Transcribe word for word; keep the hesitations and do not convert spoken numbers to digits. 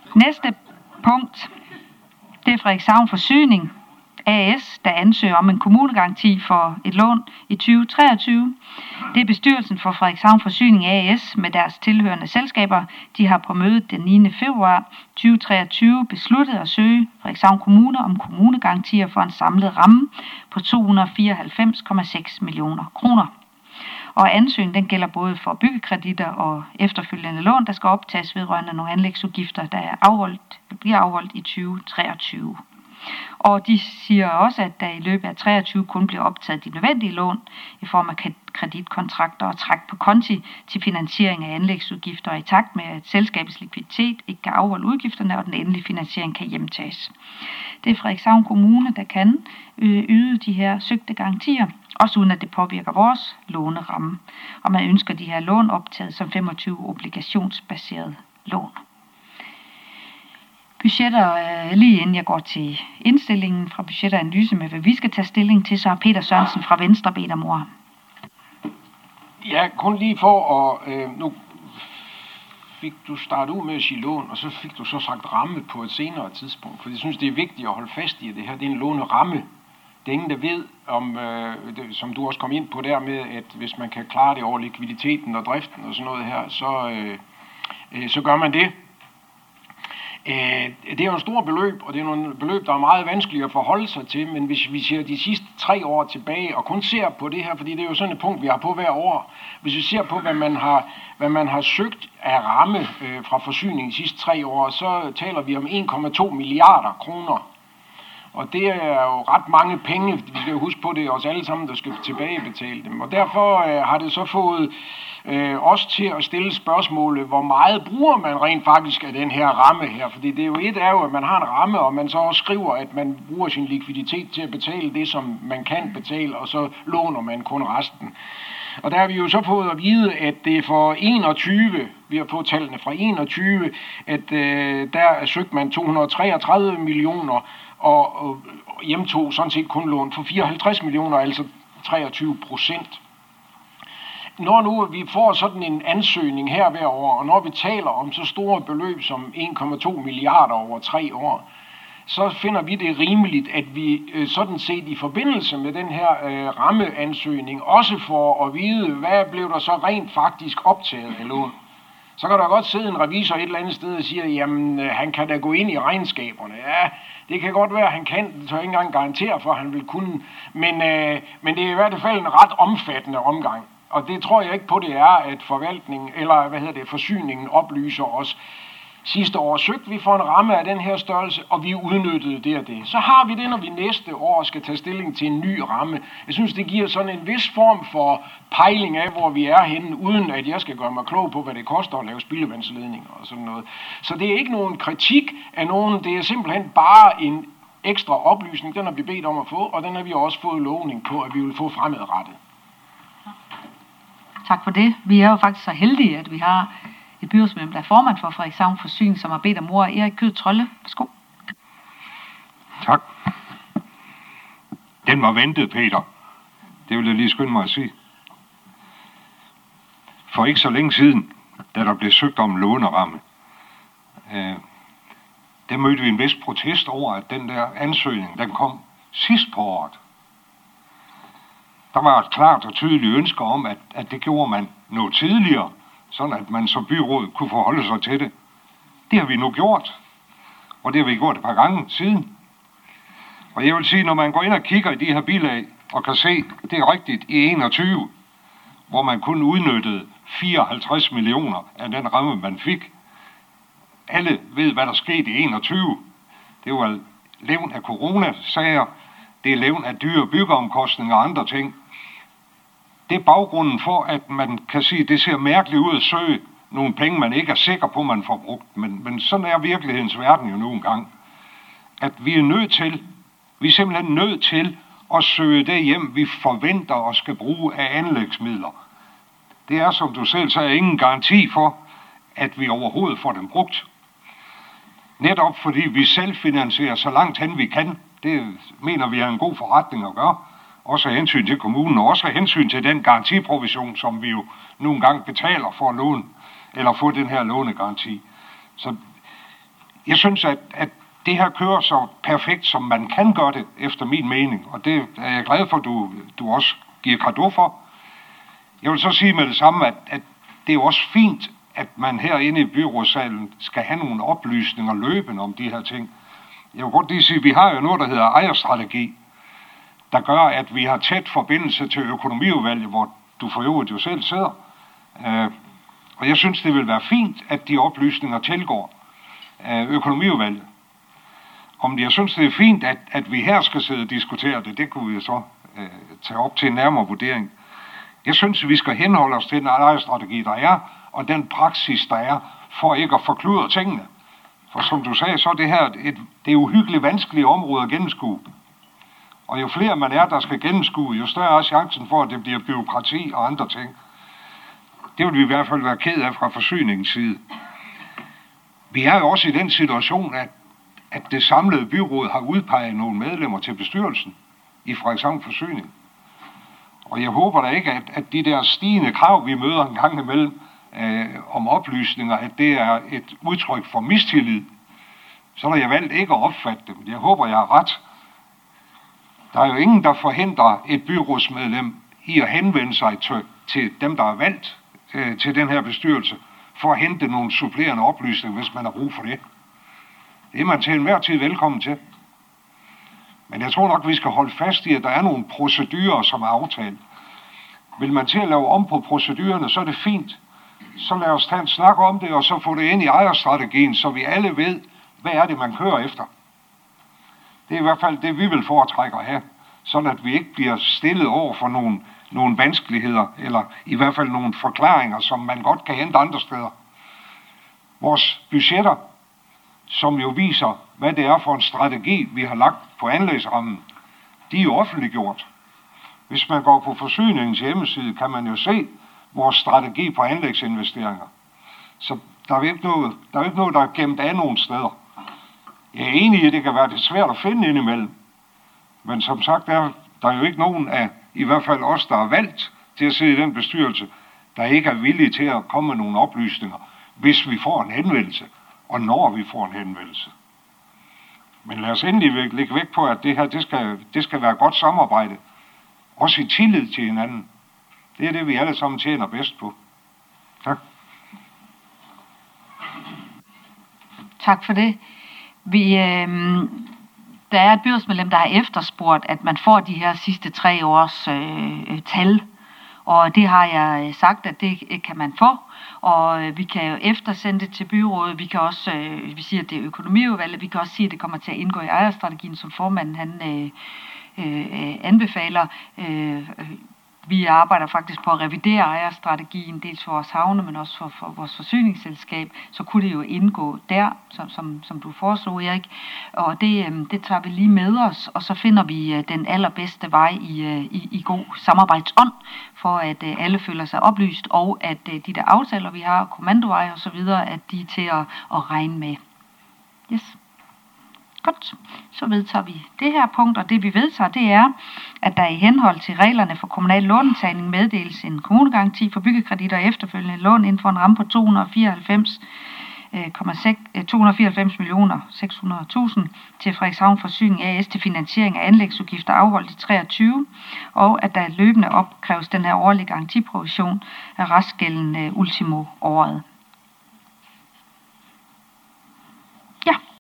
Næste punkt, det er Frederikshavn Forsyning A S, der ansøger om en kommunegaranti for et lån i tyve treogtyve. Det er bestyrelsen for Frederikshavn Forsyning A S med deres tilhørende selskaber. De har på mødet den niende februar tyve treogtyve besluttet at søge Frederikshavn Kommune om kommunegarantier for en samlet ramme på to hundrede og fireoghalvfems komma seks millioner kroner. Og ansøgningen den gælder både for byggekreditter og efterfølgende lån, der skal optages vedrørende nogle anlægsudgifter, der er afholdt, bliver afholdt i tyve treogtyve. Og de siger også, at der i løbet af treogtyve kun bliver optaget de nødvendige lån i form af kreditkontrakter og træk på konti til finansiering af anlægsudgifter i takt med, at selskabets likviditet ikke kan afholde udgifterne, og den endelige finansiering kan hjemtages. Det er Frederikshavn Kommune, der kan yde de her søgte garantier, også uden at det påvirker vores låneramme. Og man ønsker de her lån optaget som femogtyve obligationsbaserede lån. Budgetter, øh, lige inden jeg går til indstillingen fra budgetanalyse med, hvad vi skal tage stilling til, så har Peter Sørensen fra Venstre bedt om ord. Ja, kun lige for at... Øh, nu fik du startet ud med at sige lån, og så fik du så sagt ramme på et senere tidspunkt. For jeg synes, det er vigtigt at holde fast i, at det her det er en låneramme. Det er ingen, der ved, om, øh, det, som du også kom ind på der med, at hvis man kan klare det over likviditeten og driften og sådan noget her, så, øh, øh, så gør man det. Det er jo en stor beløb, og det er nogle beløb, der er meget vanskelige at forholde sig til, men hvis vi ser de sidste tre år tilbage, og kun ser på det her, fordi det er jo sådan et punkt, vi har på hver år, hvis vi ser på, hvad man har, hvad man har søgt af ramme øh, fra forsyning de sidste tre år, så taler vi om en komma to milliarder kroner. Og det er jo ret mange penge, vi skal jo huske på, det er os alle sammen, der skal tilbagebetale dem. Og derfor øh, har det så fået øh, os til at stille spørgsmålet, hvor meget bruger man rent faktisk af den her ramme her? Fordi det er jo et er jo, at man har en ramme, og man så også skriver, at man bruger sin likviditet til at betale det, som man kan betale, og så låner man kun resten. Og der har vi jo så fået at vide, at det er for enogtyve, vi har fået tallene fra enogtyve, at øh, der er søgt man to hundrede og treogtredive millioner, og, og hjemtog sådan set kun lån for fireoghalvtreds millioner, altså treogtyve procent. Når nu vi får sådan en ansøgning her hver år, og når vi taler om så store beløb som en komma to milliarder over tre år, så finder vi det rimeligt, at vi øh, sådan set i forbindelse med den her øh, rammeansøgning også får at vide, hvad blev der så rent faktisk optaget af lån. Så kan der godt sidde en revisor et eller andet sted og sige, jamen han kan da gå ind i regnskaberne. Ja, det kan godt være, at han kan, så jeg ikke engang garantere for, at han vil kunne. Men, øh, men det er i hvert fald en ret omfattende omgang. Og det tror jeg ikke på, det er, at forvaltningen, eller hvad hedder det, forsyningen oplyser os. Sidste år søgte vi for en ramme af den her størrelse, og vi udnyttede det og det. Så har vi det, når vi næste år skal tage stilling til en ny ramme. Jeg synes, det giver sådan en vis form for pejling af, hvor vi er henne, uden at jeg skal gøre mig klog på, hvad det koster at lave spildevandsledninger og sådan noget. Så det er ikke nogen kritik af nogen, det er simpelthen bare en ekstra oplysning. Den har vi bedt om at få, og den har vi også fået lovning på, at vi vil få fremadrettet. Tak for det. Vi er jo faktisk så heldige, at vi har et byrådsmedlem, der er formand for Frederikshavn Forsyning, som har bedt om ord. Erik Kyed Trolle. Værsgo. Tak. Den var ventet, Peter. Det vil jeg lige skynde mig at sige. For ikke så længe siden, da der blev søgt om låneramme, øh, der mødte vi en vis protest over, at den der ansøgning, den kom sidst på året. Der var et klart og tydeligt ønske om, at, at det gjorde man noget tidligere, sådan at man som byråd kunne forholde sig til det. Det har vi nu gjort, og det har vi gjort et par gange siden. Og jeg vil sige, når man går ind og kigger i de her bilag, og kan se, det er rigtigt i enogtyve, hvor man kun udnyttede fireoghalvtreds millioner af den ramme, man fik. Alle ved, hvad der skete i enogtyve. Det var levn af coronasager, det er levn af dyre byggeomkostninger og andre ting. Det er baggrunden for, at man kan sige, at det ser mærkeligt ud at søge nogle penge, man ikke er sikker på, man får brugt. Men, men sådan er virkelighedens verden jo nu engang. At vi er nødt til, vi er simpelthen nødt til at søge det hjem, vi forventer og skal bruge af anlægsmidler. Det er, som du selv sagde, ingen garanti for, at vi overhovedet får dem brugt. Netop fordi vi selv finansierer så langt hen vi kan. Det mener vi er en god forretning at gøre. Også af hensyn til kommunen, og også af hensyn til den garantiprovision, som vi jo nogle gange betaler for at låne, eller få den her lånegaranti. Så jeg synes, at, at det her kører så perfekt, som man kan gøre det, efter min mening. Og det er jeg glad for, at du, du også giver cadeau for. Jeg vil så sige med det samme, at, at det er jo også fint, at man herinde i byrådssalen skal have nogle oplysninger løbende om de her ting. Jeg vil godt lige sige, at vi har jo noget, der hedder ejerstrategi, der gør, at vi har tæt forbindelse til økonomiudvalget, hvor du for øvrigt jo selv sidder. Og jeg synes, det vil være fint, at de oplysninger tilgår økonomiudvalget. Om jeg synes, det er fint, at, at vi her skal sidde og diskutere det, det kunne vi så øh, tage op til en nærmere vurdering. Jeg synes, vi skal henholde os til den ejerstrategi, der er, og den praksis, der er, for ikke at forkludre tingene. For som du sagde, så er det her et, det er uhyggeligt vanskelige områder at gennemskue. Og jo flere man er, der skal gennemskue, jo større er chancen for, at det bliver byråkrati og andre ting. Det vil vi i hvert fald være ked af fra forsyningens side. Vi er jo også i den situation, at, at det samlede byråd har udpeget nogle medlemmer til bestyrelsen i Frederikshavn Forsyning. Og jeg håber da ikke, at, at de der stigende krav, vi møder en gang imellem øh, om oplysninger, at det er et udtryk for mistillid. Så har jeg valgt ikke at opfatte det, men jeg håber, jeg har ret. Der er jo ingen, der forhindrer et byrådsmedlem i at henvende sig til, til dem, der er valgt øh, til den her bestyrelse, for at hente nogle supplerende oplysninger, hvis man har brug for det. Det er man til enhver tid velkommen til. Men jeg tror nok, vi skal holde fast i, at der er nogle procedurer, som er aftalt. Vil man til at lave om på procedurerne, så er det fint. Så lad os tage en snak om det, og så få det ind i ejerstrategien, så vi alle ved, hvad er det, man kører efter. Det er i hvert fald det, vi vil foretrække at have, sådan at vi ikke bliver stillet over for nogle, nogle vanskeligheder, eller i hvert fald nogle forklaringer, som man godt kan hente andre steder. Vores budgetter, som jo viser, hvad det er for en strategi, vi har lagt på anlægsrammen, de er jo offentliggjort. Hvis man går på forsyningens hjemmeside, kan man jo se vores strategi på anlægsinvesteringer. Så der er jo ikke noget, der er, ikke noget, der er gemt af nogen steder. Jeg er enig i, at det kan være det svært at finde indimellem. Men som sagt, er der jo ikke nogen af, i hvert fald os, der er valgt til at sidde i den bestyrelse, der ikke er villige til at komme med nogle oplysninger, hvis vi får en henvendelse, og når vi får en henvendelse. Men lad os endelig lægge vægt på, at det her det skal, det skal være godt samarbejde. Også i tillid til hinanden. Det er det, vi alle sammen tjener bedst på. Tak. Tak for det. Vi, øh, der er et byrådsmedlem, der har efterspurgt, at man får de her sidste tre års øh, tal. Og det har jeg sagt, at det kan man få. Og vi kan jo eftersende det til byrådet. Vi kan også, øh, vi siger, at det er økonomiudvalget. Vi kan også sige, at det kommer til at indgå i ejerstrategien, som formanden han øh, øh, anbefaler. Øh, Vi arbejder faktisk på at revidere ejerstrategien, dels for vores havne, men også for, for vores forsyningsselskab. Så kunne det jo indgå der, som, som, som du foreslog, Erik. Og det, det tager vi lige med os, og så finder vi den allerbedste vej i, i, i god samarbejdsånd, for at alle føler sig oplyst, og at de der aftaler, vi har, kommandoveje og så videre, at de er til at, at regne med. Yes. Godt, så vedtager vi det her punkt, og det vi vedtager, det er, at der i henhold til reglerne for kommunal låntagning meddeles en kommunegaranti for byggekreditter og efterfølgende lån inden for en ramme på to hundrede og fireoghalvfems millioner seks hundrede tusind til Frederikshavn Forsyning A S til finansiering af anlægsudgifter afholdt i treogtyve, og at der løbende opkræves den her årlige garantiprovision af restgælden ultimo året.